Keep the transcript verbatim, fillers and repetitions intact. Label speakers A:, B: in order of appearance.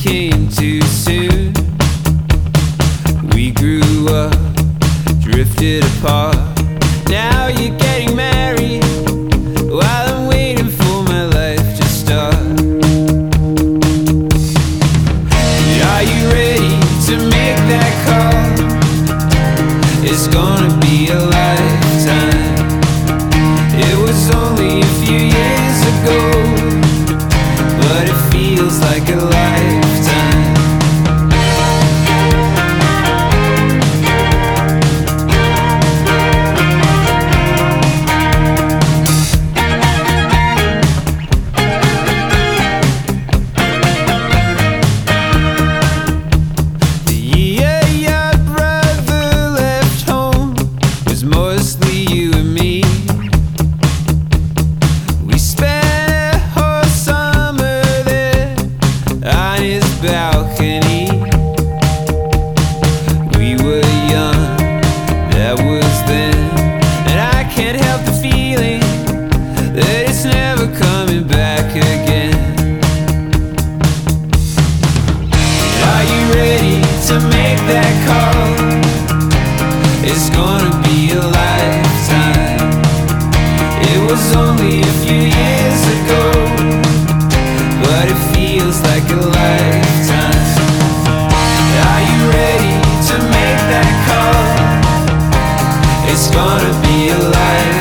A: came too soon. We grew up, drifted apart. Now you're getting married while I'm waiting for my life to start. Are you ready to make that call? It's gonna be a lifetime. It was only a few years ago, but it feels like a lifetime. The year your brother left home was mostly you and me. We spent a whole summer there on his balcony. We were young, that was then, and I can't help the feeling that it's never coming back again. Are you ready to make that call? It's gonna be a lifetime. It was only a few years ago, but it feels like a lifetime. Are you ready to make that call? It's gonna be a lifetime.